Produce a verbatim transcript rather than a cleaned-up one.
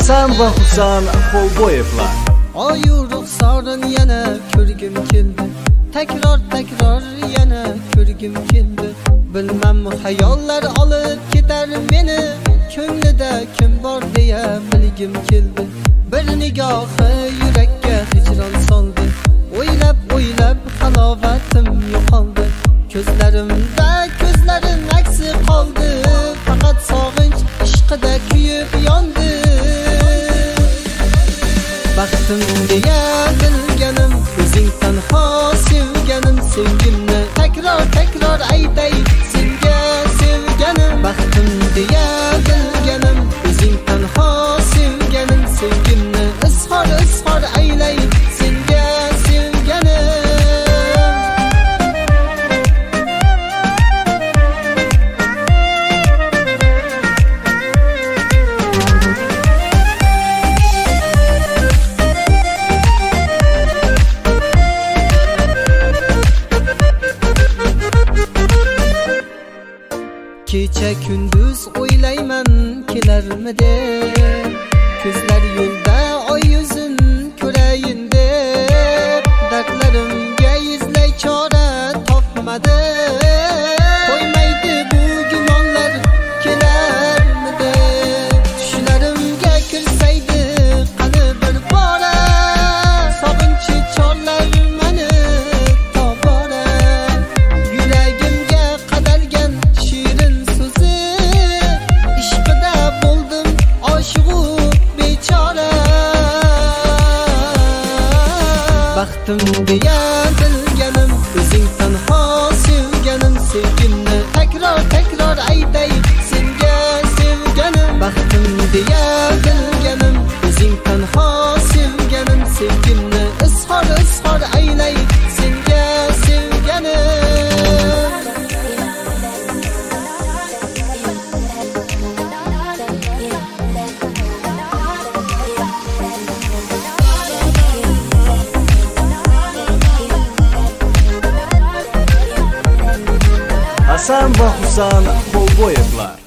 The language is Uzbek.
Hasan va Husan Xolboyevlar. Oyu ruxsorin yana ko'rgim keldi, takror takror yana ko'rgim keldi. Bilmam xayollar olib ketar meni, ko'nglida kim bor deya bilgim keldi. Bir nigohi yurakka hijron soldi, o'ylab o'ylab halovatim yo'qoldi. Ko'zlarimda ko'zlarim aksi qoldi, faqat sog'inch ishqida kuyib yondi. Baxtim deya bilganim, o'zing tanho sevganim, sevgimni takror takror aytay senga sevganim. Baxtim deya bilganim, o'zing tanho sevganim, sevgimni izhor izhor aylay senga sevganim. Kecha kunduz o'ylayman kelarmidi, ko'zlar yo'lda oy yuzin ko'rayin deb, dardlarimga izlay chora topmadi. Qo'ymaydi bu gumonlar kelarmidi, tushlarimga kirsaydi qani bir bora, sog'inchi chorlar meni tobora. Yuragimga qadalgan shirin so'zi, ishqida bo'ldim oshiqu bechora. Baxtim deya bilganim, o'zing tanho sevganim, sevgimni takror takror aytay senga sevganim. Baxtim deya bilganim, o'zing tanho sevganim, sevgimni izhor izhor aylay senga sevganim. Hasan va Husan Xolboyevlar.